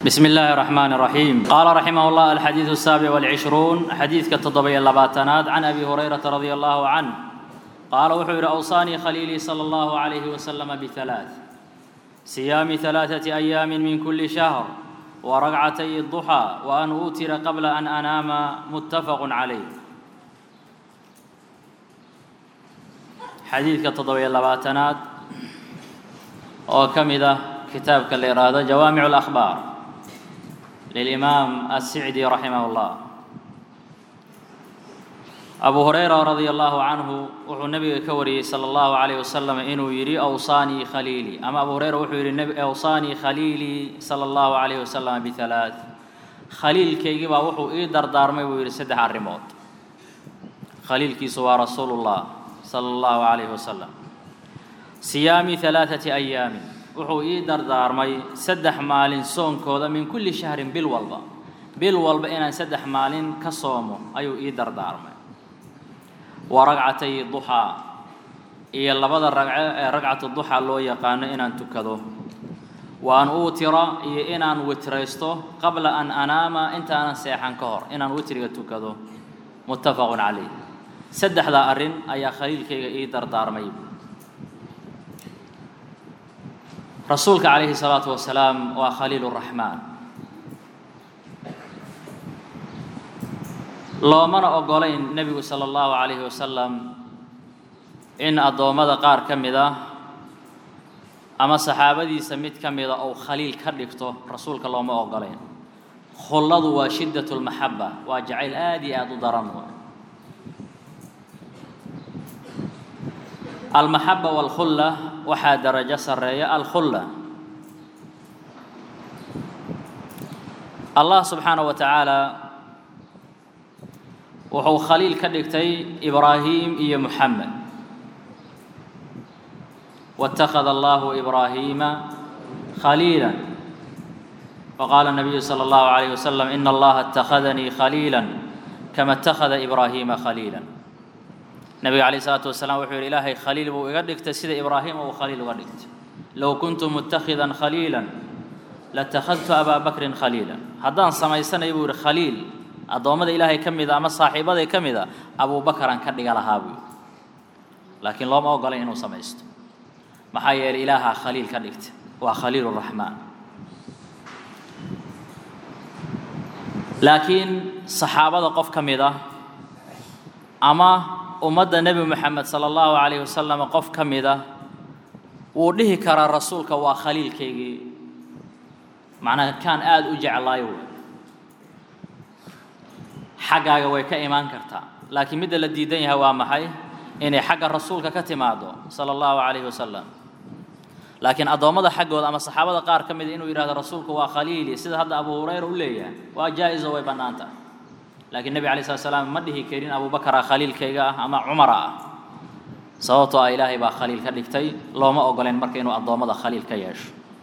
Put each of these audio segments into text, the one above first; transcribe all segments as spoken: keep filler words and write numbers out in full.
بسم الله الرحمن الرحيم. قال رحمه الله: الحديث السابع والعشرون، حديث كالتضبي اللباتنات، عن أبي هريرة رضي الله عنه قال: وحور أوصاني خليلي صلى الله عليه وسلم بثلاث: صيام ثلاثة أيام من كل شهر، وركعتي الضحى، وأن أوتر قبل أن أنام. متفق عليه. حديث كالتضبي اللباتنات وكمذا كتاب كالإرادة جوامع الأخبار للإمام السعدي رحمه الله. أبو هريرة رضي الله عنه وحو النبي كوري صلى الله عليه وسلم إنه يري أوصاني خليلي. أما أبو هريرة وحو يري النبي أوصاني خليلي صلى الله عليه وسلم بثلاث. خليل كيجيبا وحو إيدر دارمي ويري سدح الرموت. خليل كيسوا رسول الله صلى الله عليه وسلم. صيام ثلاثة أيام wuxuu ii dardaarmay saddex maalin soonkooda min kulli shahrin bil walba bil walba inaan saddex maalin ka soomo ayuu ii dardaarmay. wa ragcatay duha iyo labada ragco ee ragcatu duha loo yaqaan inaan tukado. wa an utira iyo inaan witraysto qabla an anaama intaan seexan ka hor inaan witriga tukado. muttafaqun alayh. saddexda arin ayaa khaliilkayga ii dardaarmay. رسولك عليه الصلاة والسلام وخليل الرحمن. لو من أقولين النبي صلى الله عليه وسلم إن الضوامد قار كمذا أما صحابة دي سميت كمذا أو خليل كرلكته رسولك الله ما أقولين خلد وشدة المحبة وجعل آدي أدو درمه. المحبة والخلة وحا درجة سرية. الخلة الله سبحانه وتعالى وهو خليل كدكتي إبراهيم إيا محمد. واتخذ الله إبراهيم خليلا. وقال النبي صلى الله عليه وسلم: إن الله اتخذني خليلا كما اتخذ إبراهيم خليلا. النبي عليه الصلاة والسلام وحير إلهي خليل وقدك تسيد إبراهيم وخليل وقدك. لو كنت متخذا خليلا لاتخذت أبا بكر خليلا. هذا سميسنا يقول خليل الضوامد إلهي كم إذا ما صاحبه كم إذا أبو بكر كدق على هابي. لكن الله ما قال إنه سميست محير إله خليل كدقت وخليل الرحمن. لكن صحابة قف كم إذا أما ummadda nabi maxamed sala allahu calayhi wasallam qof ka mid ah wuu dhihi karaa rasuulka waa khaliilkaygii, macnaha kaan aad u jeclaayo xaggaaga way ka imaan kartaa. laakiin midda la diidan yahay waa maxay? inay xagga rasuulka ka timaado sala allahu calayhi wasallam. laakiin addoommada xaggooda ama saxaabada qaar ka mid inuu yidhahdo rasuulku waa khaliili sida hadda abu hurayra u leeyahay waa jaa-iso way bannaan tahay. لكن النبي عليه الصلاة والسلام مده كيرين أبو بكر خليل كيجا أما عمر صوت إلهي با خليل كدكتي لو ما أقولين مركينو الضوامد خليل كياش.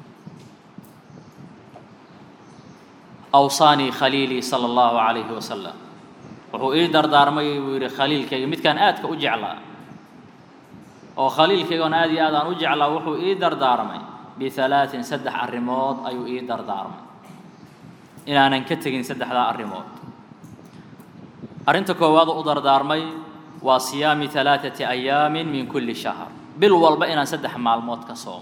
أوصاني خليلي صلى الله عليه وسلم وهو إيدر دارمي وير خليل كيجا مت كان آت كأجعلا أو خليل كيجا نادي آدان أجعلا وهو إيدر دارمي بثلاث سدح الرماد أيو إيدر دارمي إن أنا نكتجين سدح ذا الرماد. أرنت كواد أدر دارمي وصيام ثلاثة أيام من كل شهر بالوالبا إن سدح مع الموت كصوم.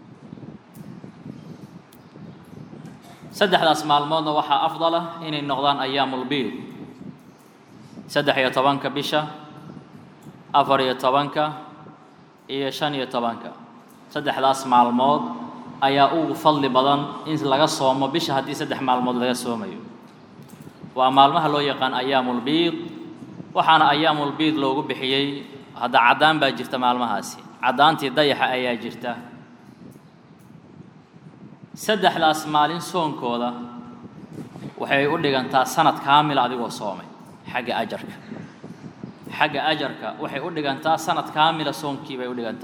سدح الأسماء الموت وحى أفضله إن النغضان أيام البيض. سدح يتبانك بشا أفر يتبانك إيشان يتبانك. سدح الأسماء الموت أيا أو فضل بدن إن لغا صوم بشا هدي سدح مع الموت لغا صوم. ومالمها لو يقان أيام البيض وحنا أيام البيض لو بحيي هذا عدان باجرت مالمها سي عدان تضيح أيا جرته. سدح الأسمالين صون كودا وحي يقول لك أنت سنة كاملة أدي وصومي حاجة أجرك حاجة أجرك وحي يقول لك أنت سنة كاملة صون كي بيقول لك أنت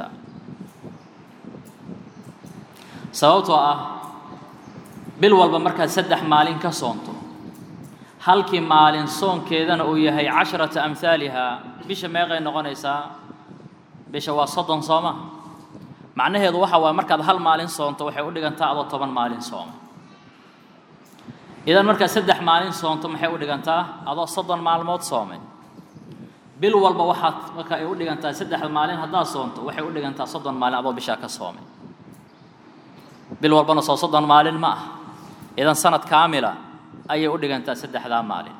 سوتوا بالوالب مركز سدح مالين كصونتو halkii maalin soonkeedana uu yahay casharata amhaaliha bisha meeqay noqonaysaa? bisha waa soddon sooma. macnaheedu waxa waa markaad hal maalin soonto waxay u dhigantaa adoo toban maalin sooma. إذا مركز سدح مالين صومتم محي ودي قنتا هذا صدن معلومات صومي بل والبا واحد مركز يودي قنتا سدح المالين هذا صومتم وحي ودي قنتا صدن مالين أبو بشاك صومي بل والبا نص صدن مالين ما إذا سنة كاملة أي ودي قنتا سدح ذا مالين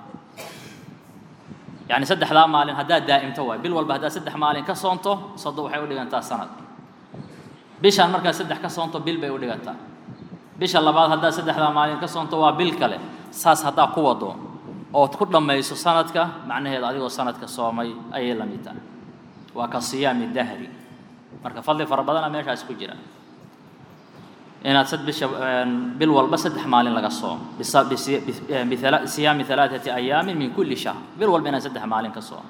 يعني سدح ذا مالين هذا دائم توي بل والبا هذا سدح مالين كصومته صدق وحي ودي قنتا سنة بيشان مركز سدح كصومته بل بيودي قنتا بيش الله بعد هذا سدح ذا مالين كصومته وبالكله ساس هذا قوته أو تقول لما يسوع سندك معناه هذا أديو سندك صومي أي لميتا وكصيام الدهري مركب فضل فربنا ما يشاء سكجرا إن تسد بش بالوال بس سدح مالين لقى الصوم بس بس بثلاث صيام ثلاثة أيام من كل شهر بالوال بين سدح مالين كصوم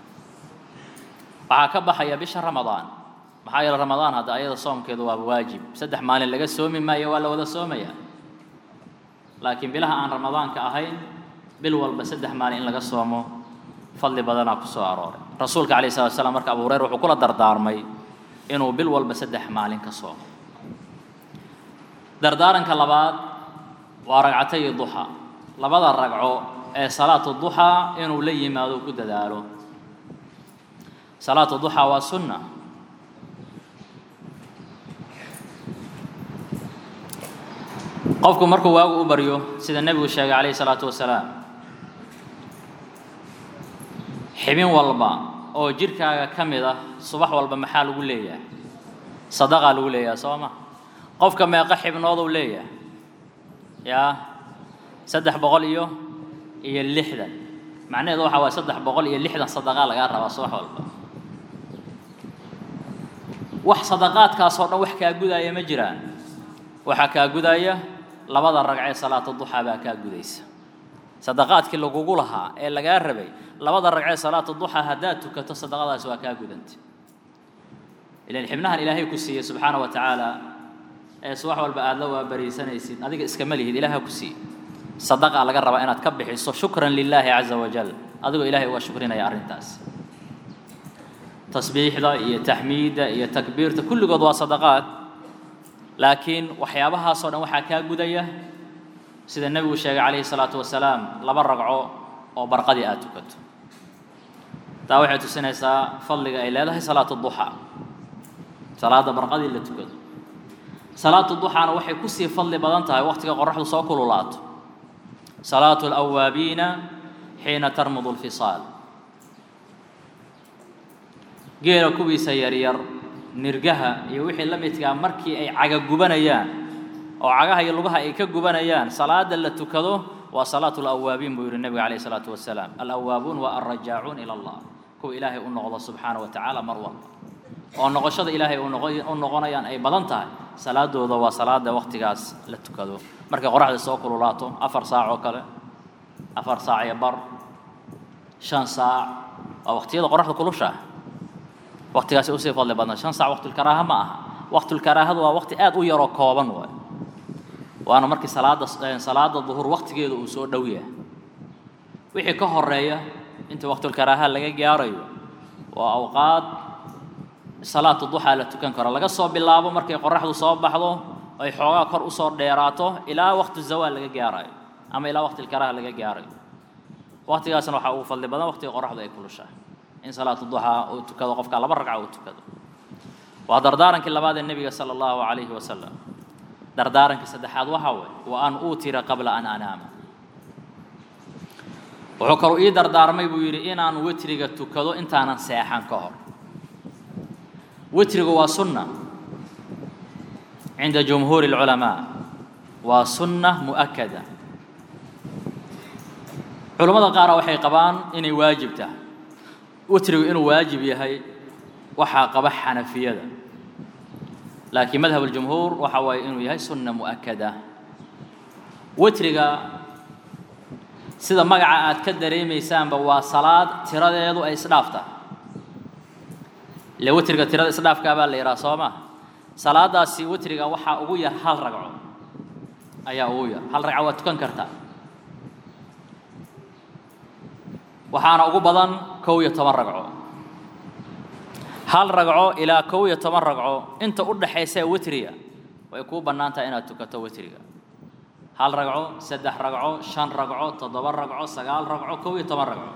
وعاقب حيا بشهر رمضان محايا رمضان هذا أيضا صوم كذا واجب سدح مالين لقى الصوم ما يوالى ولا صوم يا لكن بلها عن رمضان كأهين بالوال بسدح مالين لقى الصوم فضل بدنا كسو عرارة رسولك عليه الصلاة والسلام مركب أبو هريرة وكل دردار مي إنه بالوال بسدح مالين كصوم دردارا كلبات ورقعتي الضحى لبض الرقعو صلاة الضحى إنه لي ما ذو كد دارو صلاة الضحى والسنة قفكم مركو واقو أبريو سيد النبي الشيخ عليه الصلاة والسلام حبين والبا أو جيركا كميدة صباح والبا محال وليا صدقة وليا صوما قفك ما يقحب نوضو وليا يا سدح بغليو إيه اللحدة معناه ذو حوا سدح بغل إيه اللحدة صدقة لقارة صباح والبا وح صدقات كاسورنا وحكا قدايا مجران وحكا قدايا لبض الرقعي صلاة الضحى باكا قديس صدقات كل قولها إيه اللي قاربي لبض الرقعي صلاة الضحى هداتك تصدقات سواء قدنت إلى الحمنها الإلهي كسي سبحانه وتعالى سواح والبعاد لو بريسان يسين هذيك اسكمله الإله كسي صدقة على قرب أنا تكبح شكرا لله عز وجل هذا إلهي وشكرنا يا أرنتاس تصبيح ذا يا تحميد يا تكبير كل قضاء صدقات لكن وحيابها صار وحكا قدية سيد النبي الشيخ عليه الصلاة والسلام لبرقعوا أو برقدي آتوكت تاوحة السنة سا فضل إلى الله صلاة الضحى صلاة برقدي اللي تكت صلاة الضحى أنا وحي كسي فضل بدنتها وقتك قرح صوكل ولات صلاة الأوابين حين ترمض الفصال غير كوبي سيرير نرجها يوحي لم يتجا مركي أي عجا جبنيان أو عجاها يلقها أي كجبنيان صلاة اللي تكذو وصلاة الأوابين بيقول النبي عليه الصلاة والسلام الأوابون والرجاعون إلى الله كو إلهي أن الله سبحانه وتعالى مروان وأن قشد إلهي أن غنيان أي بدنتها صلاة ذو وصلاة وقت جاس لتكذو مركي قرح السوق ولاتو أفر ساعة وكله أفر ساعة يبر شن ساعة أو وقت يدا قرح كله شاه وقت جاس أوصف الله بدنا شن ساعة وقت الكراهة معها وقت الكراهة هو وقت آد ويرى كوابن هو وأنا مركي صلاة صلاة الظهر وقت جيد وسود دوية وحي كهر ريا أنت وقت الكراهة اللي جاري وأوقات صلاة الضحى لا تكنكر لقى صوب بالله مركي قرح صوب بحضه أي حوار كر أصور ديراته إلى وقت الزوال اللي جاري أما إلى وقت الكراهة اللي جاري وقت جالس نروح أوفل لبنا وقت قرح ذا كل شيء إن صلاة الضحى وتكذا قفك على بركة وتكذا ودردارا كلا بعد النبي صلى الله عليه وسلم دردارا كسدحاد وحوي وأن أوتر قبل أن أنام وحكروا إيه دردار ما يبويري إن أن وتري تكذا أنت أنا ساحن كهر وتري وسنة عند جمهور العلماء وسنة مؤكدة علماء قارا وحي قبان إني واجبته وتري إنه واجب يهي وحا قبح حنفية لكن مذهب الجمهور وحوى إنه يهي سنة مؤكدة وتري سيدا مقع أتكدري ميسان بوا صلاة ترى يدو أي سلافته لو وتري ترى سلاف كابال لي راسوما صلاة سي وتري وحا أقويا هل رجعوا أي أقويا هل رجعوا تكن كرتا وحانا أقول بدن كوية تمرقعوا هل رجعوا إلى كوية تمرقعوا أنت قد حيسا وتريا ويكون بنانتا إنا تكتو وتريا هل رقعو سدح رقعو شن رقعو تضبر رقعو سقال رقعو كوي تمر رقعو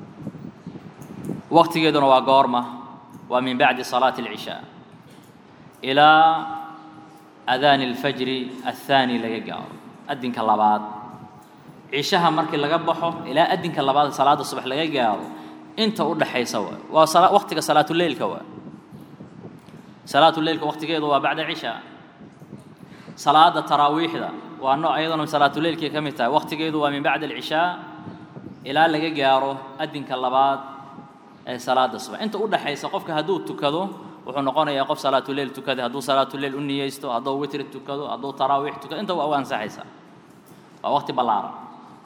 وقت جدنا وقارمة ومن بعد صلاة العشاء إلى أذان الفجر الثاني ليجار أدين كلابات عشاها مركي لجبحه إلى أدين كلابات صلاة الصبح ليجار أنت قول حي سوا وصلاة وقتك صلاة الليل كوا صلاة الليل وقت جدوا بعد العشاء صلاة التراويح ذا وأنه أيضا من صلاة الليل كي كمتها وقت جدوا من بعد العشاء إلى ليجاره أدين كلابات صلاة الصبح أنت قول حي سقفك هدوء تكذو وحنقول يا قف صلاة الليل تكذا هدو صلاة الليل أني يستو هدو وتر تكذو هدو تراويح تكذا أنت وأوان سحيسا ووقت بلارة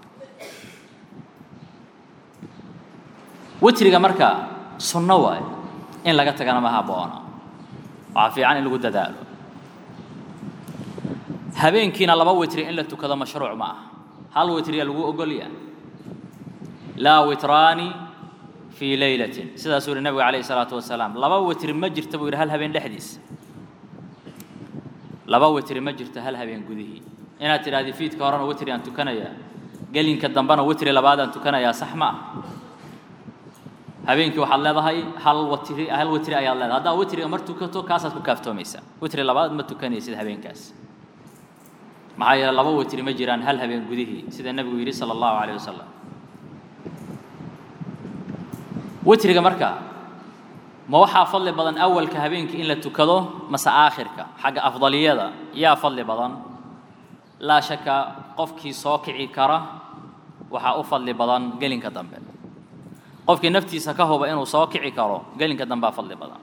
وتر جمركا سنوة إن لقيت أنا ما هبوانا وعافي عن اللي قد دالو هبين كنا لبا وتر إلا تكذا مشروع معه هل وتر يلقوا أقوليا لا وتراني في ليلة سيدا سورة النبي عليه الصلاة والسلام لبا وتر مجر تبوير هل هبين لحديث لبا وتر مجر تهل هبين قذيه إنا ترى هذه فيت كارنا وتر أن تكنيا قال إن كدنبنا وتر لبعد أن تكنيا صحما هبين كي وحلا ضهي هل وتر هل وتر أي الله هذا وتر أمرت كتو كاسة كافتو ميسا وتر لبعد ما تكني سيد هبين كاس معايا لبا وتر مجران هل هبين قذيه سيد النبي صلى الله عليه وسلم وتريga marka ma waxa fadli badan awalka habeenkii in la tukado masa aakhirka xaga afdaliyada yaa fadli badan la shaka qofkii soo kici kara waxa u fadli badan gelinka dambe qofkii naftiisa ka huba inuu soo kici karo gelinka dambe fadli badan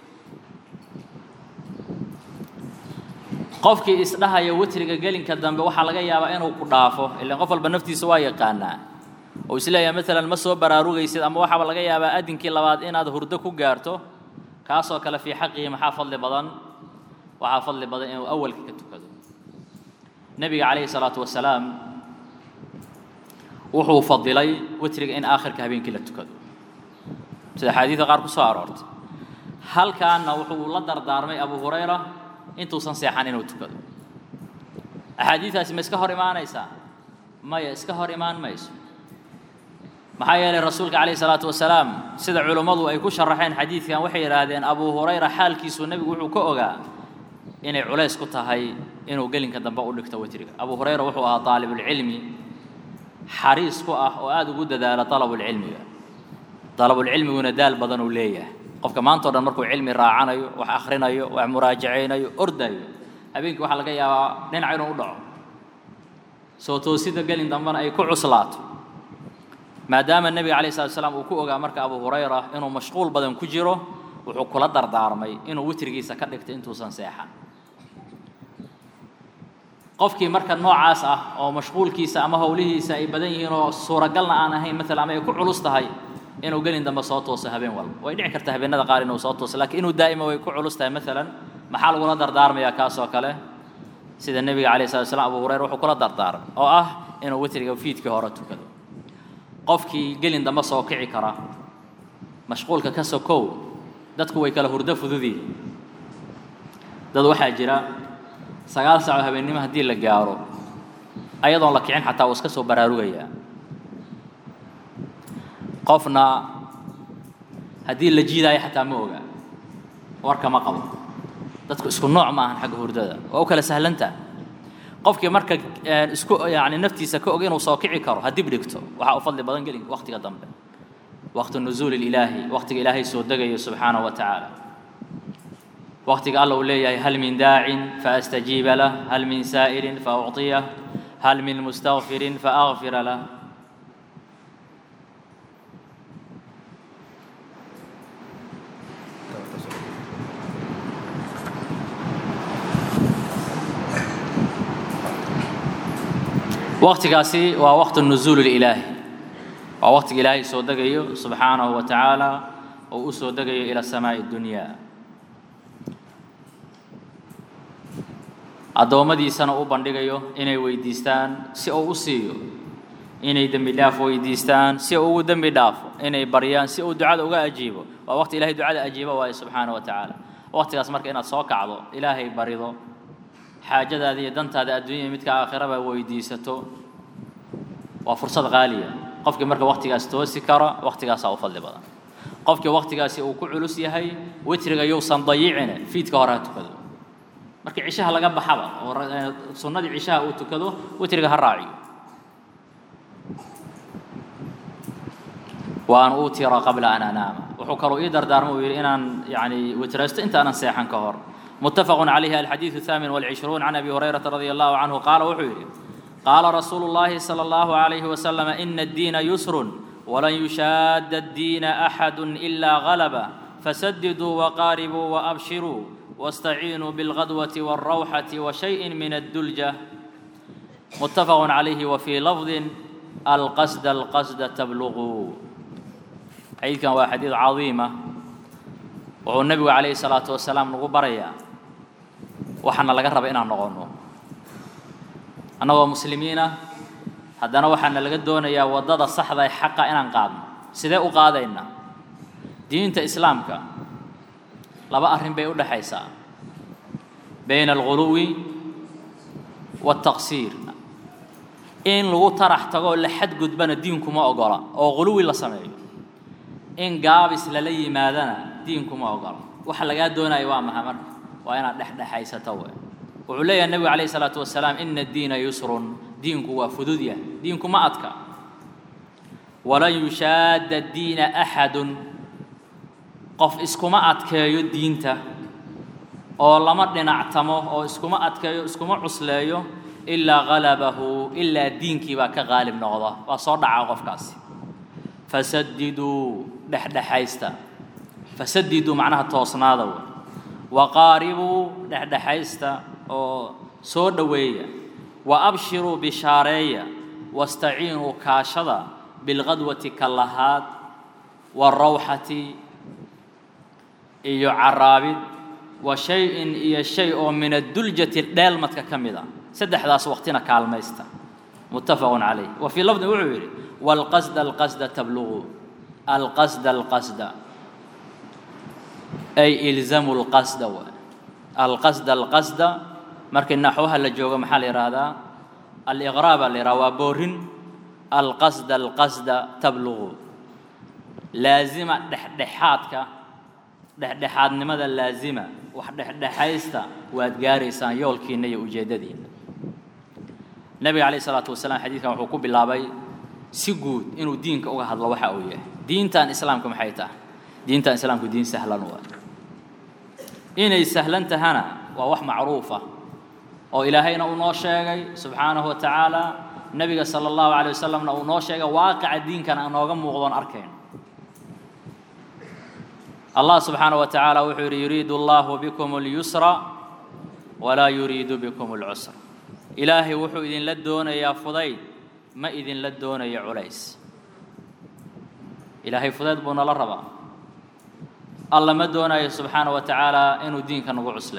qofkii isdhahayo witriga gelinka dambe waxa laga yaabaa inuu ku dhaafo ilaa qof walba naftiisa waa yaqaanaa oo isleeyahay مثلا ma soo baraarugaysid ama waxa laga yaabaa adinkii labaad inaad hurdo ku gaarto kaasoo kale fi xaqi maxaa fadli badan waxa fadli badan inuu awalka ka tukado nabiga kaleey salaatu wasalaam wuxuu fadilay witriga in aakhirka habeenkii la tukado sida xadiiska qaar ku soo aroortay halkaana wuxuu la dardaarmay abu hurayra intuu san seexan inuu tukado axaadiisaasi ma iska hor imaanaysa ma iska hor imaan mayso maxaa yeelay rasuulka kaleey salaatu wasalaam sida culimadu ay ku sharaxeen xadiiskan waxay yiraahdeen abu hurayra xaalkiisu nabigu wuxuu ka ogaa inay culays ku tahay inuu gelinka dambe u dhigto witriga abu hurayra wuxuu ahaa talibul ilmi xariis ku ah oo aad ugu dadaala talabul ilmiga talabul ilmiguna daal badan uu leeyahay qofka maanta oo dhan markuu cilmi raacanayo wax akhrinayo wax muraajaceynayo ordayo habeenkii waxa laga yaabaa dhinac inuu u dhaco soo toosida gelin dambana ay ku cuslaato maadaama nabiga kaleey salaam uu ku ogaa marka abu hurayra inuu mashquul badan ku jiro wuxuu kula dardaarmay inuu witrigiisa ka dhigto intuu san seexan qofkii marka noocaas ah oo mashquulkiisa ama hawlihiisa ay badan yihiin oo suuragalna aan ahayn mesela ama ay ku culus tahay inuu gelin dambe soo tooso habeen walba way dhici kartaa habeenada qaar inuu soo tooso laakiin inuu daa'ima way ku culus tahay mesela maxaa lagu la dardaarmayaa kaas oo kale sida nabiga kaleey salaam abu hurayra wuxuu kula dardaarmay oo ah inuu witriga fiidkii hore tukado qofkii gelin dambe soo kici kara mashquulka ka soo kow dadku way kala hurdo fududii dad waxa jira sagaal saac habeenimo hadii la gaaro ayadoon la kicin xataa iska soo baraarugaya qofna hadii la jiiday xataa ma oga warka ma qabo dadku isku nooc ma ahan xag hurdada oo kala sahlanta qofkii marka isku yaani naftiisa ka og inuu soo kici karo hadii dhigto waxa uu fadli badan gelin waqtiga dambe waqti nuzul ilaahi waqtiga ilaahi soo dagayo subhanahu wa ta'ala waqtiga Allah uu leeyahay hal min daa'in fa astajiba lah hal min sa'irin fa u'tiyah hal min mustaghfirin fa aghfir lah وقتكاسي ووقت النزول الإلهي ووقت إلهي سودقيه سبحانه وتعالى وأسودقيه إلى السماء الدنيا أدومدي سنة أوبندقيه إني ويديستان سي أو أسيو إني دمي داف ويديستان سي أو دمي داف إني بريان سي أو دعاء أوغا أجيبه ووقت إلهي دعاء أجيبه وهي سبحانه وتعالى وقت أسمرك إنا صوك عضو إلهي بريضو حاجة هذه دنت هذا الدنيا متك آخرة ويديسته وفرصة غالية قفك مركب وقت جالس توسي كرا وقت جالس أوفل لبضا قفك وقت جالس وكل لسي هاي وترجع يوصل ضيعنا في تكارات كذا مركب عشاء لقب حبا صنّا عشاء وتكذو وترجع الراعي وأن أوتر قبل أن أنام وحكروا إيدر دارمو إن يعني وترست أنت أنا سيحن كهر متفق عليها الحديث الثامن والعشرون عن أبي هريرة رضي الله عنه قال وحيري قال رسول الله صلى الله عليه وسلم إن الدين يسر ولن يشاد الدين أحد إلا غلبه فسددوا وقاربوا وأبشروا واستعينوا بالغدوة والروحة وشيء من الدلجة متفق عليه وفي لفظ القصد القصد تبلغوا حديث كان حديث عظيمة وهو النبي عليه الصلاة والسلام نقول بريا وحنا لقرب إنا نقولنا أنا ومسلمين هذا وحنا لقدونا يا وضد الصح ذا حق إنا نقاد سيداء قادينا دين إسلامك لا بأرهم بيقول حيسا بين الغلو والتقصير إن لو طرح تقول لحد قد بنا دينكم أقرأ أو غلو إلا سمعي إن قابس للي ماذا دينكم أقرأ وحلقات دون أيوام محمد وأنا لحد حيسا توه وعلي النبي عليه الصلاة والسلام إن الدين يسر دينكم وفدودية دينكم ما أتكى ولا يشاد الدين أحد قف إسكما أتكى دينته أو لما نعتمه أو إسكما أتكى إسكما عسليه إلا غلبه إلا دينك باك غالب نغضه وصرع غف كاسي فسددوا دحد حيستا فسددوا معناها توصناده وقاربوا دحد حيستا أو سودوية وأبشروا بشارية واستعينوا كاشدا بالغدوة كاللهات والروحة إيو عرابد وشيء إيو شيء من الدلجة دالمتك كمدا سدح ذاس وقتنا كالميستا متفق عليه وفي لفظ وعوري والقصد القصد تبلغ القصد القصد أي إلزام القصد القصد القصد مركن نحوها للجوغ محل إرادة الإغراب اللي روابورن القصد القصد تبلغ لازم دحدحاتك دحدحات نمدا لازمة وحدحيستا وادقاريسان يولكي ني وجددين النبي عليه الصلاة والسلام حديث كان حكوب بالله سيقود إنه دينك أو هذا الله وحويه دين تان إسلامكم حيته دين تان إسلامكم دين سهلا نوع إن سهلا تهنا ووح معروفة أو إلهينا ونوشيغي سبحانه وتعالى النبي صلى الله عليه وسلم ونوشيغي واقع الدين كان أنه غم وغضان أركين الله سبحانه وتعالى وحور يريد الله بكم اليسر ولا يريد بكم العسر إلهي وحو إذن لدون يا فضيل ما إذن لدون يا عليس إلهي فضيل بنا للربا الله ما دون سبحانه وتعالى إنه دين كان عسر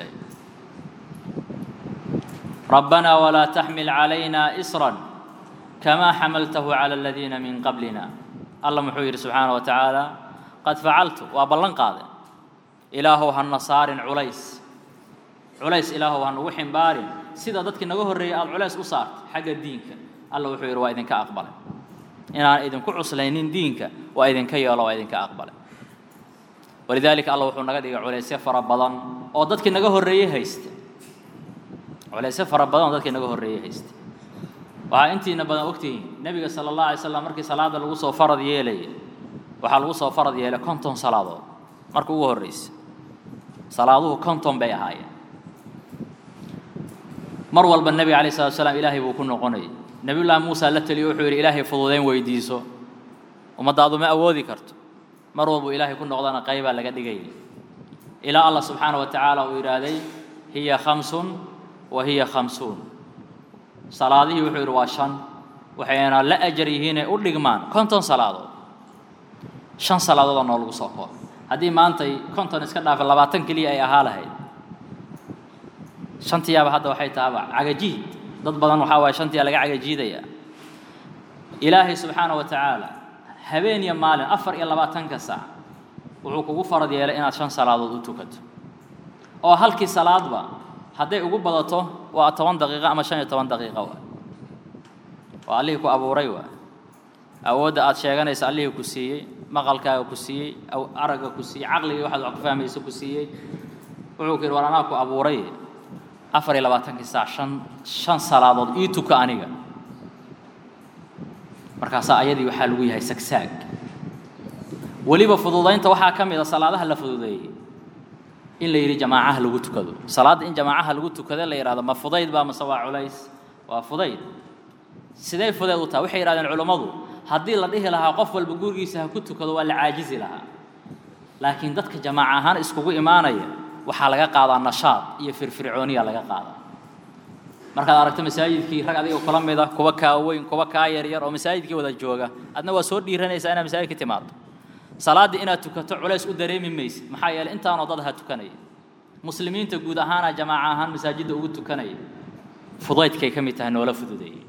ربنا ولا تحمل علينا إسرا كما حملته على الذين من قبلنا الله محوير سبحانه وتعالى قد فعلت وبلن قاضي إلهه هالنصار عليس عليس إلهه هالوحين بارين سيدا ضدك نجوه الرياض عليس أصارت حق دينك الله وحير وإذن كأقبل إن إذن كعسلين دينك وإذن كي الله وإذن كأقبل ولذلك الله وحنا نقدر عليس يفر بدن أو ضدك نجوه الرياض هيست عليس يفر بدن ضدك نجوه الرياض هيست وأنت نبض وقتي النبي صلى الله عليه وسلم مركي صلاة الوصول فرض يلي waxaa lagu soo farad yeelay konton salaadood markuu ugu horeysay salaaduhu konton bay ahaayeen mar walba nabi kaleey salaatu salaam ilaahay buu ku noqonay nabi ilaahay Muuse la taliyo wuxuu yiri ilaahay fududeyn weydiiso umadaadu ma awoodi karto mar walba ilaahay ku noqdana qayba laga dhigay ila Allah subhanahu wa ta'ala uu iraaday hiya khamsun wa hiya khamsun salaadihi wuxuu yiri waa shan waxayna la ajrihiina u dhigmaan konton salaadood shan salaadood oo lagu soo koob hadii maanta konton iska dhaaf labaatan kaliya ay ahaa lahayd shantiyaaba hadda waxay taaba cagajiid dad badan waxa way shantiya laga cagajiidaya ilaahi subhanahu wa ta'ala habeen iyo maalin afar iyo labaatan ka saac wuxuu kugu farad yeelay inaad shan salaadood u tukato oo halkii salaadba hadday ugu badato waa toban daqiiqo ama shan iyo toban daqiiqo waa allihii ku abuuray waa awoodda aad sheeganaysa allihii ku siiyey maqalkaaga ku siiyey aw aragga ku siiyey caqliga waxaad wax ku fahmayso ku siiyey wuxuu ku yidhi war anaa ku abuuray afar iyo labaatankii saac shan shan salaadood ii tuka aniga markaasaa ayadii waxaa lagu yahay sagsaag weliba fududaynta waxaa ka mid a salaadaha la fududeeyey in la yidhi jamaacaha lagu tukado salaadda in jamaacaha lagu tukado la yidhahdo ma fudayd baa mase waa culays waa fudayd sidee fudayd u tahay waxay yidhahdeen culummadu haddii la dhihi lahaa qof walba gurigiisa ha ku tukado waa la caajizi lahaa laakiin dadka jamaaca ahaan iskugu imaanaya waxaa laga qaadaa nashaad iyo firfircooniya laga qaadaa markaad aragto masaajidkii rag adiga kula mid ah kuwa kaa weyn kuwa kaa yar yar oo masaajidkii wada jooga adna waa soo dhiiranaysaa inaad masaajidka timaado salaadii inaad tukato culays u dareemi maysid maxaa yeelay intaanoo dad ha tukanaya muslimiinta guud ahaana jamaaca ahaan masaajidda ugu tukanaya fudaydkay ka mid tahay noola fududeeyey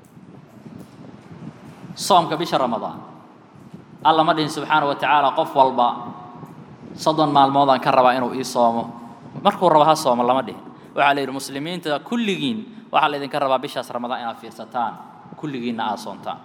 soomka bisha ramadaan alla ma dhihin subxaana wa tacaala qof walba soddon maalmoodaan ka rabaa inuu ii soomo markuu rabo ha soomo lama dhihin waxaa la yidhi muslimiinta kulligiin waxaa laydinka rabaa bishaas ramadaan inaad fiirsataan kulligiinna aad soontaan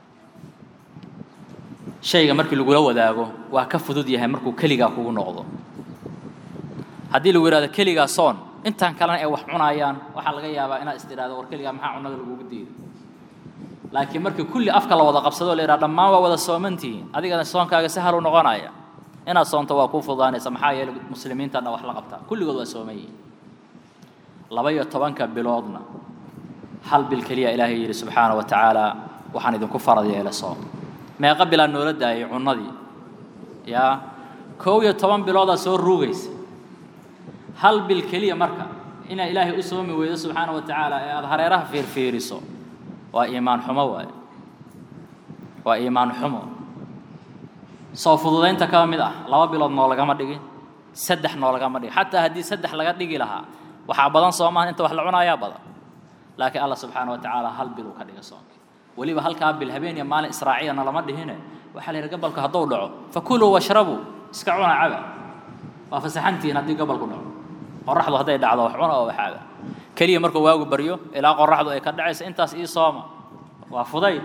shayga markii lagula wadaago waa ka fudud yahay markuu keligaa kugu noqdo haddii lagu yidhahdo keligaa soon intaan kalena ay wax cunayaan waxaa laga yaabaa inaad istiraahdo war keligaa maxaa cunada lagugu diido laakiin markii kulli afka la wada qabsado la yidhahdo dhammaan waa wada soomantihiin adigana soonkaaga sahal u noqonaya inaad soonto waa kuu fududaanaysa maxaa yeelay muslimiintana wax la qabtaa kulligood waa sooman yihiin laba iyo tobanka biloodna hal bil keliya ilaahay yidhi subxaana wa tacaala waxaan idinku farad yeelay soom meeqa bilaa noola daayay cunnadii yaa kow iyo toban biloodaa soo ruugaysa hal bil keliya marka inaa ilaahay u soomi weydo subxaana wa tacaala ee aada hareeraha fiirfiiriso waa iimaan xumo waaye waa iimaan xumo soo fududaynta ka mid ah laba bilood noo lagama dhigin saddex noo lagama dhigin xataa haddii saddex laga dhigi lahaa waxaa badan soomahan inta wax la cunayaa badan laakiin allah subxaana wa tacaala hal bil uu ka dhiga soomkii weliba halkaa bil habeen iyo maalin israaciyana lama dhihine waxaa la yidhi gabalka hadduu dhaco fakuluu washrabuu iska cuna caba waa fasaxantihiin haddii gabalku dhaco qorraxdu hadday dhacdo wax cuna oo wax caba keliya markuu waagu baryo ilaa qorraxdu ay ka dhacaysa intaas ii sooma waa fudayd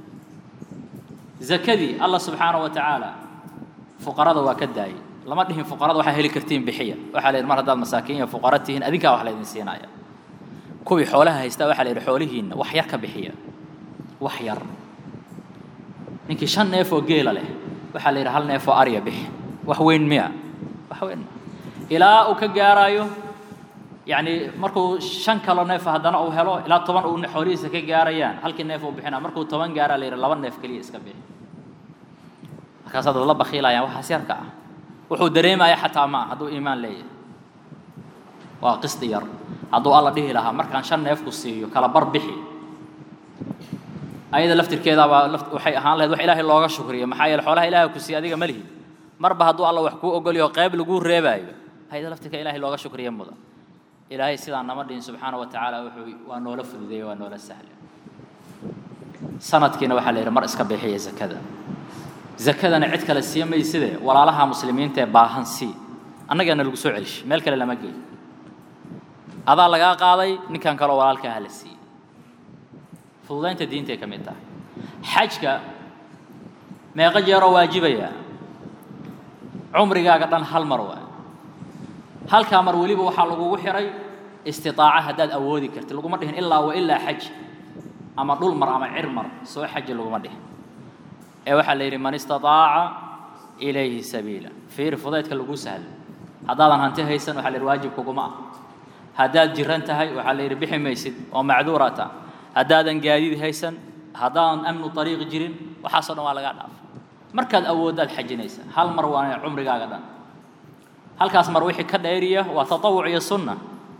zakadii allah subxaana wa tacaala fuqarada waa ka daayay lama dhihin fuqarada waxaa heli kartiin bixiya waxaa la yidhi mar haddaad masaakiin iyo fuqara tihiin adinkaa wax laydin siinaya kuwii xoolaha haystaa waxaa la yidhi xoolihiinna wax yar ka bixiya wax yar ninkii shan neef oo geela leh waxaa la yidhi hal neef oo arya bixi wax weyn miya wax weyn ilaa uu ka gaarayo yacni markuu shan kalo neef haddana uu helo ilaa toban uu xoolihiisa ka gaarayaan halkii neef uu bixinaa markuu toban gaaraa la yidhi laba neef keliya iska bixi markaasaa dad la bakhiilayaan waxaas yarka ah wuxuu dareemaya xataa ma hadduu iimaan leeyahay waa qisti yar hadduu alla dhihi lahaa markaan shan neef ku siiyo kala bar bixi ayada laftirkeedaabaa waxay ahaan lahayd wax ilaahay looga shukriyo maxaa yeele xoolaha ilaahay ku siiya adiga ma lihid marba hadduu alla wax kuu ogolyaho qayb laguu reebaayo ayada laftirka ilaahay looga shukriya mudan ilaahay sidaa nama dhihin subxaana wa tacaala wuxuu waa noola fududeeye waa noola sahlay sanadkiina waxaa la yidhi mar iska bixiya zakada zakadana cid kale siiya mayside walaalaha muslimiinta ee baahan sii annagana lagu soo celish meel kale lama geey adaa lagaa qaaday ninkan kaloo walaalkaa ha la siiyey fududaynta diintay ka mid tahay xajka meeqa jeeroo waajibaya cumrigaaga dhan hal mar waay halkaa mar weliba waxaa lagugu xiray istitaaca haddaad awoodi kartid laguma dhihin ilaa wa ilaa xaj ama dhul mar ama cir mar soo xaji laguma dhihin ee waxaa la yidhi man istataaca ilayhi sabiila fiiri fudaydka lagu sahlo haddaadan hanti haysan waxaa la yidhi waajib kuguma ah haddaad jiran tahay waxaa la yidhi bixi maysid oo macduurata haddaadan gaadiid haysan haddaadan amnu ariiq jirin waxaasoo dhan waa lagaa dhaafa markaad awooddaad xajinaysa hal mar waana cumrigaaga dhan halkaas mar wixii ka dheeriya waa tatawuc iyo sunna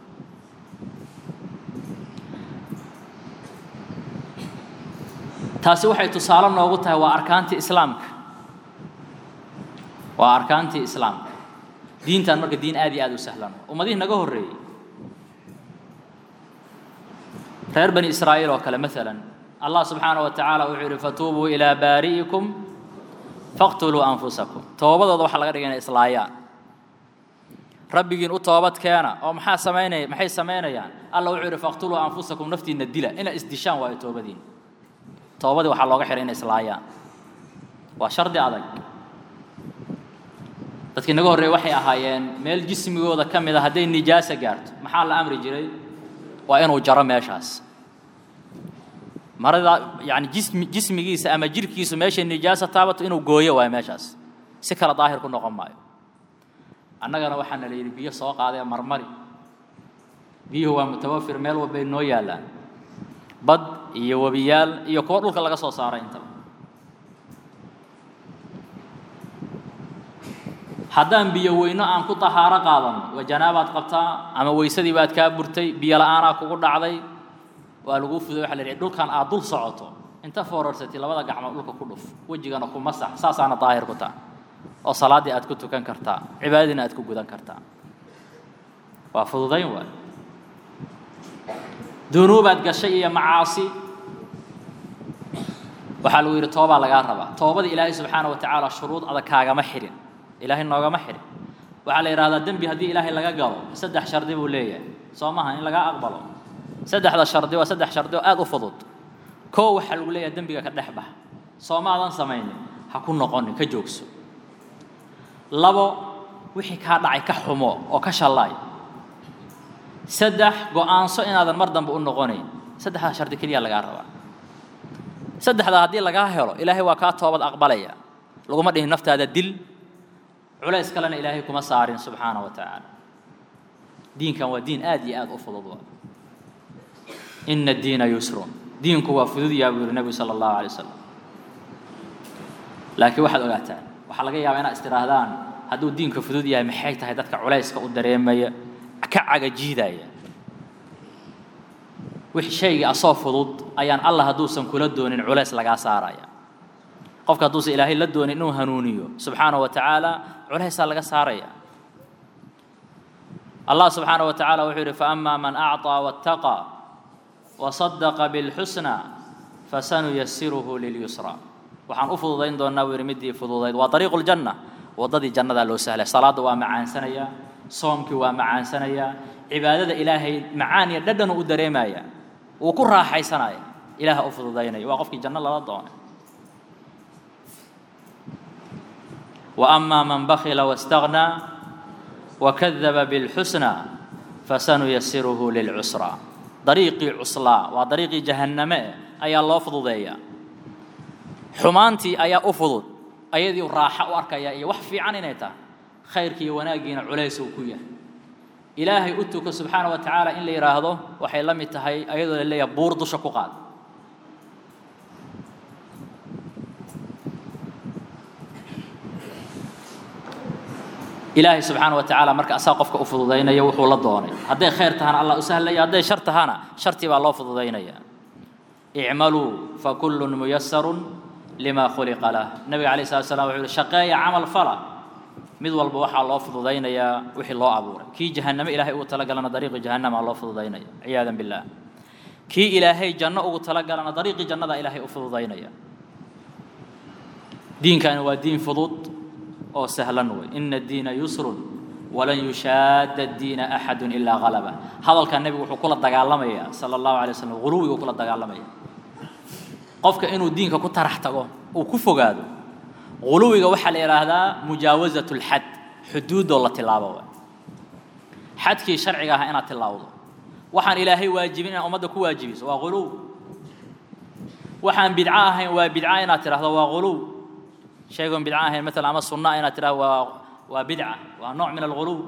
taasi waxay tusaale noogu tahay waa arkaantii islaamka waa arkaantii islaamka diintan marka diin aad iyo aad u sahlan ummadihii naga horreeyey reer bani israa'iil oo kale maalan allah subxaanaه wa tacaala wuxuu yidhi fatuubuu ilaa baari'ikum faqtuluu anfusakum toobadooda waxaa laga dhigay inay islaayaan rabbigiin u toobad keena oo maxaa sameynay maxay sameynayaan alla wuxuu yiri faqtulu anfusakum naftiina dila ina isdishaan waa toobadiin toobadi waxa looga xiray in islaayaan waa shardi adag dadkii naga horreeyay waxay ahaayeen meel jismigooda kamid ah haday nijaasa gaarto maxaa la amri jiray waa inuu jaro meeshaas marada yani jismi jismigiisa ama jirkiisa meesha nijaasa taabato inuu gooyo waa meeshaas si kala daahir ku noqon maayo annagana waxaan la yiri biyo soo qaaday marmari biyo waa mutawafir meel walba inoo yaalaan bad iyo wabiyaal iyo kuwa dhulka laga soo saaray inta haddaan biyo weyno aan ku tahaaro qaadano waa janaabaad qabtaa ama weysadii baad ka burtay biyo la'aan kugu dhacday waa lagu fuday waxa la yiri dhulkan aad dul socoto inta foorarsatay labada gacmo dhulka ku dhuf wajigana ku masax saasaana daahir ku taa oo salaadii aad ku tukan kartaa cibaadina aad ku gudan kartaa waa fududayn waa dunuubaad gashay iyo macaasi waxa lagu yiri tooba laga rabaa toobada ilaahay subhanahu wa ta'ala shuruud adag kaaga ma xirin ilaahay nooga ma xirin waxa la yiraahdaa dambi hadii ilaahay laga galo saddex shardi buu leeyahay soomaha in laga aqbalo saddexda shardi waa saddex shardi oo aad u fudud koo waxa lagu leeyahay dambiga ka dhaxbax soomaadan sameeyay ha ku noqon ka joogso labo wixii ka dhacay ka xumo oo ka shalay saddex go'aanso inaadan mar dambe u noqonayn saddexda shardi kaliya laga rabaa saddexda hadii laga helo ilaahay waa ka toobad aqbalaya laguma dhihin naftaada dil culays kalena ilaahay kuma saarin subhanahu wa ta'ala diinkan waa diin aad iyo aad u fudud inna ad-diina yusrun diinku waa fudud yaa buu nabi sallallahu alayhi wasallam laakiin waxaad ogaataan waxa laga yaabaa inaad istiraahdaan haduu diinku fudud yahay maxay tahay dadka culayska u dareemaya ka caga jiidaya wix shayga asoo fudud ayaan Allah haduusan kula doonin culays laga saaraya qofka haduusan ilaahay la doonin inuu hanuuniyo subhanahu wa ta'ala culays laga saaraya Allah subhanahu wa ta'ala wuxuu yiri fa amma man a'ta wattaqa wa saddaqa bil husna fasanuyassiruhu lil yusra waxaan u fududayn doonaa wirimidii fududayd waa tariiqul janna wadadii jannada loo sahlay salaadu waa macaansanaya soomki waa macaansanaya cibaadada ilaahay macaan iyo dhadhan u dareemaya uu ku raaxaysanaya ilaaha u fududaynaya waa qofkii janna la doonay wa amma man bakhila wastaghna wa kadhaba bil husna fasanuyassiruhu lil usra dariiqi usla wa dariiqi jahannama ayaa loo fududeeyaa xumaantii ayaa u fudud ayadii raaxa u arkaya iyo wax fiican inay tahay khayrkii wanaagiina culays uu ku yahay ilaahay u tuko subhanahu wa ta'ala in la yiraahdo waxay la mid tahay ayadoo la leeyahay buur dusha ku qaad ilaahay subhanahu wa ta'ala marka asaa qofka u fududeynaya wuxuu la doonay haday khayr tahana Allah u sahlaya haday shar tahana sharti baa loo fududeynaya i'malu fa kullun muyassarun lima khuliqa lah nabi alayhi salaam wuxuu shaqeeya amal fala mid walba waxa loo fududeynaya wixii loo abuuray ki jahannama ilaahay uu tala galana dariiqi jahannama loo fududeynaya iyaadan billah ki ilaahay janno uu tala galana dariiqi jannada ilaahay u fududeynaya diinkan waa diin fudud oo sahlan way inna ad-diina yusrun walan yushaadda ad-diina ahad illa ghalaba hadalka nabigu wuxuu kula dagaalamaya sallallahu alayhi wasallam guluwiga kula dagaalamaya qofka inuu diinka ku tarax tago oo ku fogaado guluwiga waxa la yiraahdaa mujaawazatul had xuduud la tilaabo xadkii sharciga ah inaad tilaawdo waxaan ilaahay waajibin in umada ku waajibiso waa guluw waxaan bidca ahayn waa bidca inaad tiraahdo waa guluw شيء بدعة هي مثل أما السنة أنا ترى وبدعة ونوع من الغلو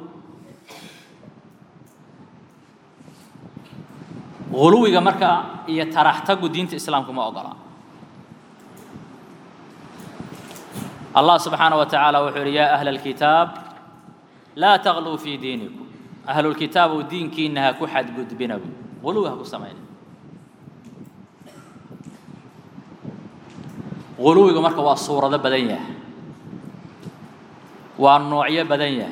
غلو إذا مركا يترحتق دين الإسلام كما أقرأ الله سبحانه وتعالى وحر يا أهل الكتاب لا تغلوا في دينكم أهل الكتاب ودين كينها كحد قد بنو غلوها كسمين غلوه marka waa suurado badan yahay waa noocyo badan yahay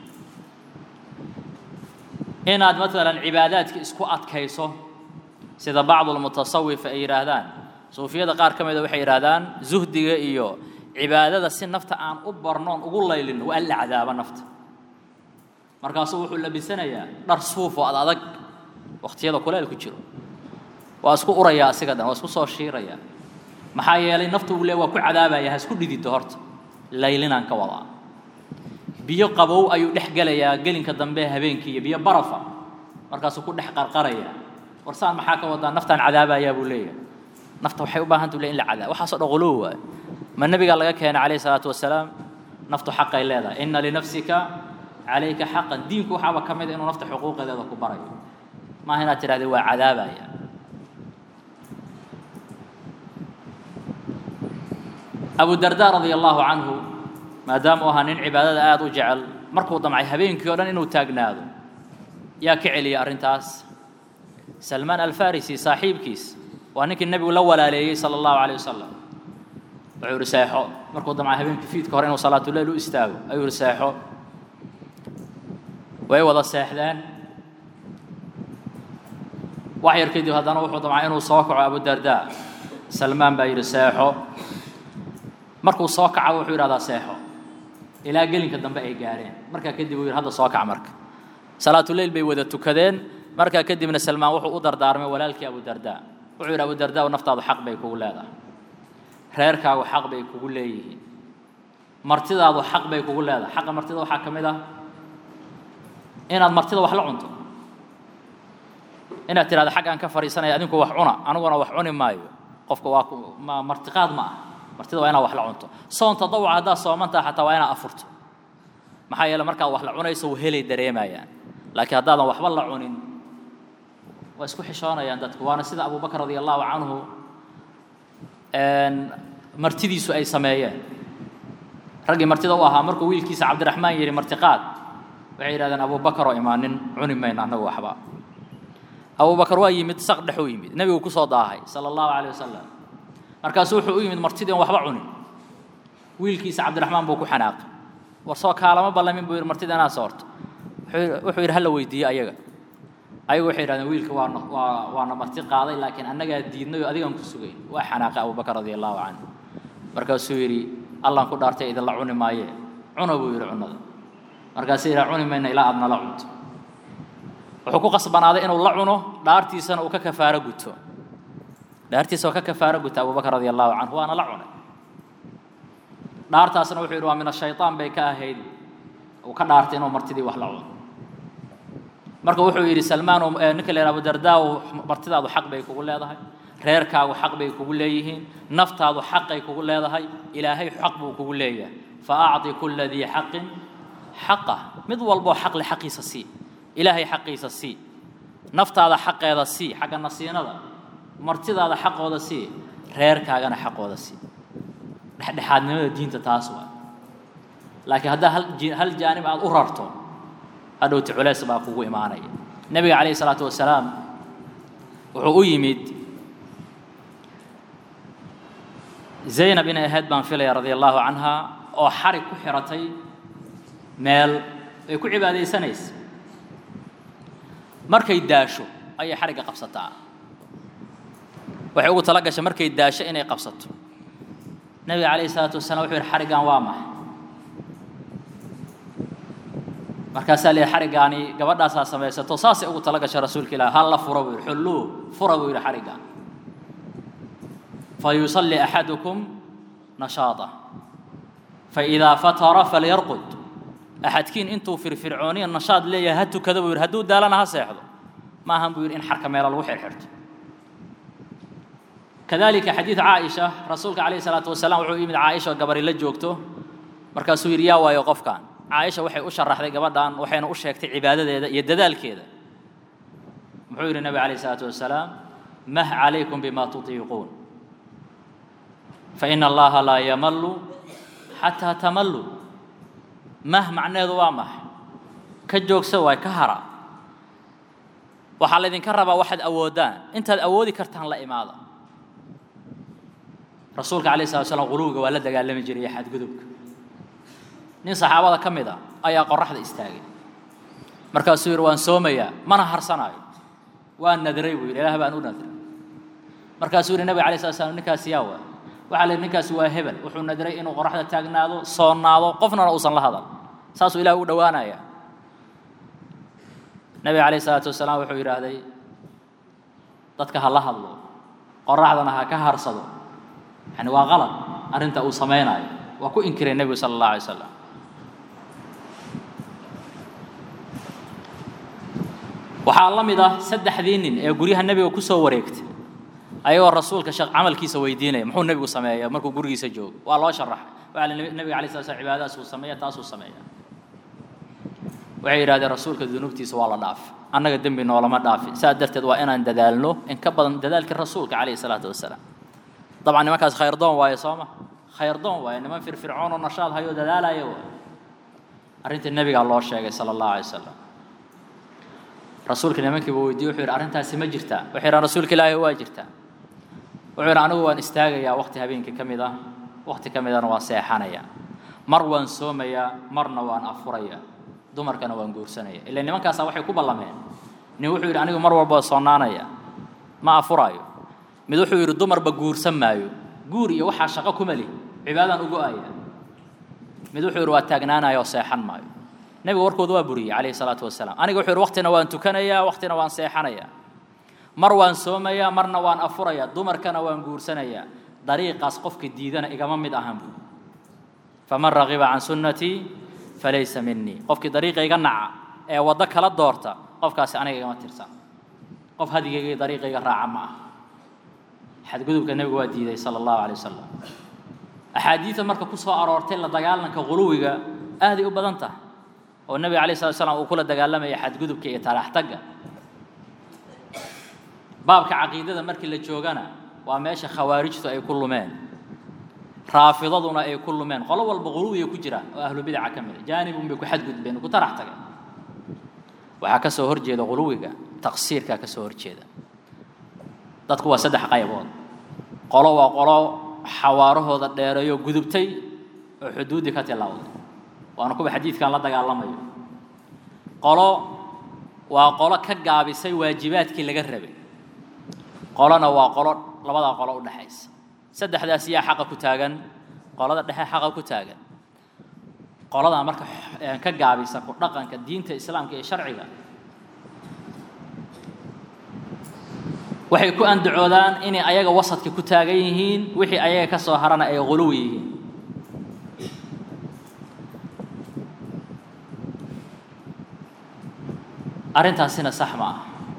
inaad mesela cibaadaadka isku adkayso sida baadul mutasawwif ay yiraahdaan suufiyada qaar kamid ah waxay yiraahdaan zuhdiga iyo cibaadada si nafta aan u barnoon ugu leylin waa la cadaaba nafta markaasuu wuxuu labisanayaa dhar suuf oo adag waqtiyada kuleelku jiro waa isku uraya asiga dhan waa isku soo shiiraya maxaa yeelay naftu uu leeyahay waa ku cadaabaya ha isku dhidito horta laylinaan ka wadaa biyo qabow ayuu dhex galayaa gelinka dambe habeenkii biyo barafa markaasuu ku dhex qarqaraya warsaan maxaa ka wadaa naftaan cadaabaya buu leeyahay nafta waxay u baahan tahay in la cadaab waxa soo dhaquluwa ma nabiga laga keenay calayhi salaatu wasalaam naftu xaqay leedahay inna li nafsika alayka haqqan diinku waxa ka mid inuu nafta xuquuqdeeda ku barayo ma hina tiraahday waa cadaabaya Abu Darda radiyallahu anhu maadaama uu hanin cibaadada aad u jecel markuu damcay habeenkii oo dhan inuu taagnaado yaa ka celiyay arintaas Salman al-Farisi saaxiibkiis waa ninkii nabigu la walaaleeyay sallallahu alayhi wasallam wuxuu risaxo markuu damcay habeenkii fiidka hore inuu salaatu leyl u istaago ayuu risaxo way wada seexdeen wax yar kadib haddana wuxuu damcay inuu soo kaco Abu Darda Salman baa yiri seexo markuu soo kaco wuxuu yiraahdaa seexo ilaa gelinka dambe ay gaareen marka kadib uu yiri hadda soo kac marka salaatu leyl bay wada tukadeen marka kadibna Salman wuxuu u dardaarmay walaalkii Abu Darda wuxuu yiri Abu Darda naftaadu xaq bay kugu leedahay reerkaagu xaq bay kugu leeyihiin martidaadu xaq bay kugu leedahay xaq martida waxa kamid ah inaad martida wax la cunto inaad tiraahdo xaq aan ka fariisanay adinku wax cuna aniguna wax cuni maayo qofka waa martiqaad ma ah martida waa inaad wax la cunto soon tadawuc hada soomanta xataa waa inaad afurto maxaa yeelay marka wax la cunayso uu helay dareemayaan laakiin hadaadan waxba la cunin waa isku xishoonayaan dadku waana sida Abu Bakr radiyallahu anhu een martidiisu ay sameeyeen ragii martida u ahaa markuu wiilkiisa Cabdiraxmaan yiri martiqaad waxay yiraahdeen Abu Bakr oo imaanin cuni mayna anagu waxba Abu Bakr waa yimid saq dhaxu yimid nabigu ku soo daahay sallallahu alayhi wasallam markaas wuxuu u yimid martidii waxba cunin wiilkiisa Cabdiraxmaan buu ku xanaaqay war soo kaalama ballamin buu yiri martida ana soorto wuxuu yiri hal weydiiyay ayaga ayagu waxay yiraahdeen wiilka waa waa waana marti qaaday laakiin annaga diidnayo adigan ku sugay waa xanaaqay Abu Bakr radiyallahu anhu markaas uu yiri Allah ku dhaartay idin la cuni maaye cuna buu yiri cunada markaas ila cuni mayna ila adna la cunto wuxuu ku qasbanaaday inuu la cuno dhaartiisana uu ka kafaara guto dhaartiisa oo ka kafaara guto Abu Bakr radiyallahu anhu waana la cunay dhaartaasna wuxuu yiri waa min ash-shaytaan bay ka ahayd uu ka dhaartay inuu martidii wax la cuno marka wuxuu yiri Salman ninka leeyahay Abu Darda martidaadu xaq bay kugu leedahay reerkaagu xaq bay kugu leeyihiin naftaadu xaq ay kugu leedahay ilaahay xaq buu kugu leeyahay fa'aati kulli dhi haqqin حقه مد والبو حق لحقيسه سي إلهي حقيسه سي نفط هذا حق هذا سي حق النصيان هذا مرتضى هذا حق هذا سي غير كأنا حق هذا سي لحد حد من الدين تتاسوا لكن هذا هل هل جانب على أوررته هذا تعالى سبب قوة إيمانية النبي عليه الصلاة والسلام وعويمد زينب بن أهد بن فيلة رضي الله عنها أو حرك حرتي مال يكون عبادة سنيس مركي داشو أي حركة قبصتها وحيقول تلقى مركي داشة إني قبصته النبي عليه الصلاة والسلام وحير حركة وامح مركز لي حركة يعني قبل أساس ما يسوي تصاصي أقول تلقى رسول كلا هلا فروا حلوه فروا إلى حركة فيصلي أحدكم نشاطه فإذا فطر فليرقد أحد كين أنتو في فرعوني النشاط لي هدو كذا ويرهدو دالنا هسيحضو ما هم بيقول إن حركة ميل الوحي الحرت كذلك حديث عائشة رسولك عليه الصلاة والسلام وعوي من عائشة وقبر اللي جوكتو مركز سويريا ويوقف كان عائشة وحي أشرح ذي قبر دان وحين أشرك عبادة يددال كذا محور النبي عليه الصلاة والسلام مه عليكم بما تطيقون فإن الله لا يمل حتى تملوا مه معناه ضوامح كجوك سواي كهرة وحال إذن كربا واحد أودان أنت الأودي كرتان لا إماضة رسولك عليه الصلاة والسلام غلوق ولد قال لم يجري أحد قدوك نين صحابة كم إذا أي قرح ذا استاجي مركز سير وان سوميا ما نهر صناي وان ندري وإله بأنو ندري مركز سير النبي عليه الصلاة والسلام نكاس ياوه وعلى النكاس وهبل وحنا ندري إنه قرحنا تاجناده صارناده قفنا رؤوسنا لهذا ساسو إلى ودوانا يا nabi عليه الصلاة والسلام wuxuu yiraahday dadka ha la hadlo qoraxdana ha ka harsado yani waa qalad arinta uu sameeynayo waa ku inkiray nabi sallallahu alayhi wasallam waxa la mid ah saddexdii nin ee guriga nabiga ku soo wareegtay ayuu rasuulka shaq amalkiisa weydiinay muxuu nabigu sameeyay markuu gurigiisa joogo waa loo sharaxay waa nabiga عليه الصلاة والسلام cibaadadaas uu sameeyay taas uu sameeyay waxay yiraahdeen rasuulka dunuubtiisa waa la dhaaf annaga dambi noolama dhaafin saa darteed waa inaan dadaalno in ka badan dadaalkii rasuulka عليه الصلاة والسلام طبعا nimankaas khayr doon waaye sooma khayr doon waaye niman firfircoon oo nashaad hayo dadaalayo arinta nabiga loo sheegay sallallahu alayhi wasallam rasuulka nimankii buu weydiiyay wuxuu yiri arintaasi ma jirtaa wuxuu yiri rasuulka ilaahay waa jirtaa wuxuu yiri anigu waan istaagayaa waqti habeenkii kamid ah waqti kamid ah waa seexanaya mar waan soomayaa marna waan afuraya dumarkana waan guursanaya ilaa nimankaas waxay ku ballameen nin wuxuu yiri anigu mar walba soonaanaya ma afurayo mid wuxuu yiri dumarba guursan maayo guur iyo waxa shaqo kuma leh cibaadaan ugu aaya mid wuxuu yiri waa taagnaanayo seexan maayo nabiga warkoodu waa buriyay عليه الصلاة والسلام aniga wuxuu yiri waqtina waan tukanaya waqtina waan seexanaya mar waan soomaya marna waan afuraya dumarkana waan guursanaya dariiqaas qofka diidana igama mid ahan faman raghiba an sunnati falaysa minni qofki dariiqayga naca ee wada kala doorta qofkaasi aniga igama tirsan qof hadigayga dariiqayga raaca ma ah xadgudubka nabiga waa diiday sallallahu alayhi wasallam axaadiisa marka ku soo aroortay la dagaalanka quluwiga aad ay u badan tahay oo nabiga عليه الصلاة والسلام uu kula dagaalamay xadgudubka iyo taraxtaga baabka aqeedada markii la joogana waa meesha khawaarijtu ay ku lumeen raafidaduna ay ku lumeen qolo walba quluwiga ku jira oo ahlu bid'a kamid jaanibun bay ku xadgudbeen ku taraxtaga waxa ka soo horjeeda quluwiga taqsiirka ka soo horjeeda dadku waa saddex qaybood qolo waa qolo xawaarahooda dheereeyo gudubtay oo xuduudi ka tilaawday waana kuwa xadiidkan la dagaalamayo qolo waa qolo ka gaabisay waajibaadkii laga rabay qolana waa qolo labada qolo u dhaxaysa saddexdaas yaa xaq ku taagan qolada dhexe xaq ku taagan qolada marka ka gaabisa ku dhaqanka diinta islaamka iyo sharciga waxay ku andacoodaan in ayaga wasadka ku taagan yihiin wixii ayaga ka soo harana ay quluwi yihiin arintaasina sax ma ah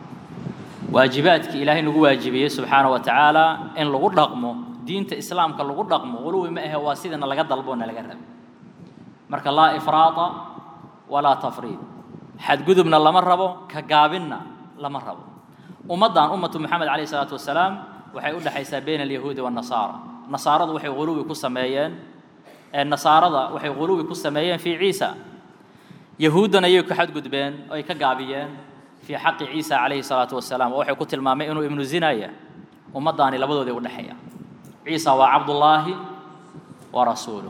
waajibaadki ilaahay nagu waajibiyay subhanahu wa ta'ala in lagu dhaqmo diinta islaamka lagu dhaqmo quluwi ma aha waa sidana laga dalboona laga rabo marka la ifraata wala tafriid had gudubna lama rabo ka gaabinna lama rabo ummadan ummatu muhammad alayhi salatu wasalaam waxay u dhaxaysaa been al-yahuudi wa an-nasaara nasaaradu waxay quluwi ku sameeyeen ee nasaarada waxay quluwi ku sameeyeen fi ciisa yahuudana ay ku xad gudbeen oo ay ka gaabiyeen في حق عيسى عليه الصلاة والسلام وحي كتل مامي إنه ابن زنايا ومضاني لبضو دي ودحيا عيسى وعبد الله ورسوله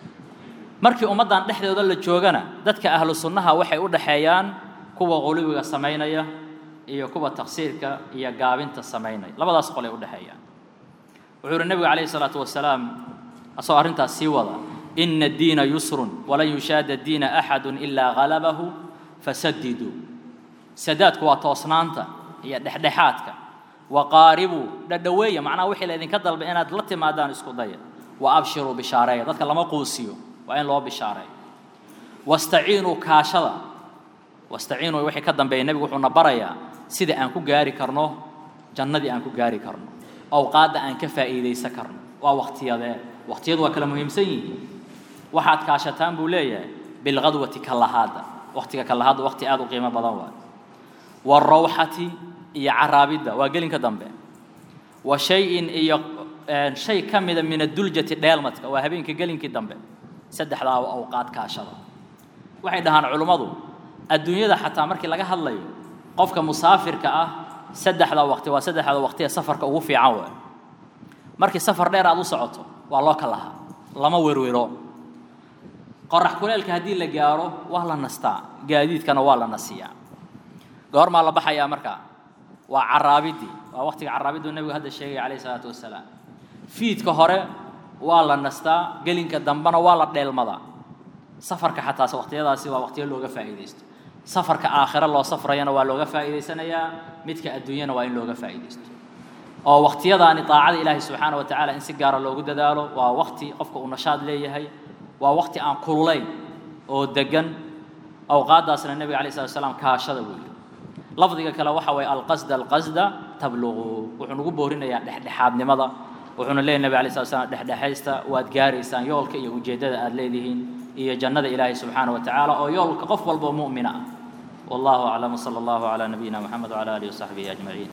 مركي أمضان دحدي ودل الجوغانا دادك أهل السنة وحي ودحيان كوة غلوبة السمينية إيا كوة تقصيرك إيا قابنت السمينية لبضا سقولي ودحيان وعور النبي عليه الصلاة والسلام أصوار انت السيوضة إن الدين يسر ولن يشاد الدين أحد إلا غلبه فسددوا سدادك وتوصنانتا هي دحدحاتك وقاربوا ددويه معناه وحي لذين كدل بينات لتي مادان اسكو دايا وابشروا بشاريه ددك لما قوسيو وين لو بشاريه واستعينوا كاشدا واستعينوا وحي كدن بين النبي وحنا بريا سيده ان كو غاري كرنو جندي ان كو غاري كرنو اوقات ان كفايديس كرنو وا وقتيده وقتيده waa kala muhiimsan yihiin waxaad kaashataan buu leeyahay bil qadwati kalahaada waqtiga kalahaada waqti aad u qiimo badan waa والروحة يا عرابيدا وقالين كدنبه وشيء يا شيء كمد من الدلجة ديالمتك وهبين كقالين كدنبه سدح له أوقات كاشرة واحد هان علماء الدنيا ده حتى مركي لقى هالليو قفك مسافر كأه سدح له وقت وسدح له وقتها سفر كوفي عوى مركي سفر دير على صعوته والله كلها لما ويرويرو قرح كلالك هدي اللي جاره والله نستع جديد كان والله نسيا قهر ما الله بحيا مركا وعرابيدي ووقت عرابيدي النبي هذا الشيء عليه الصلاة والسلام فيت كهرة والله نستا قلين كدنبنا والله ديل مضى سفر كحتى وقت هذا سوى وقت يلو جفايديست safarka aakhira loo safrayana waa looga faa'iideysanayaa midka adduunyana waa in looga faa'iideysto oo waqtiyadaani taacada ilaahay subxaanahu wa tacaala in si gaara loogu dadaalo waa waqti qofka uu nashaad leeyahay waa waqti aan kululayn oo degan awqaadaasna nabiga calayhi salaatu wasalaam kaashada weeye lafdiga kale waxa way alqasda alqasda tablugu wuxuu nagu boorinayaa dhexdhexaadnimada wuxuuna leeyahay nabiga calayhi salaatu wasalaam dhexdhexaysta waad gaaraysaan yoolka iyo ujeedada aad leedihiin iyo jannada ilaahay subxaanahu wa tacaala oo yoolka qof walba mu'mina ah wallahu a'lam sallallahu ala nabiyina muhammad wa ala alihi wa sahbihi ajma'in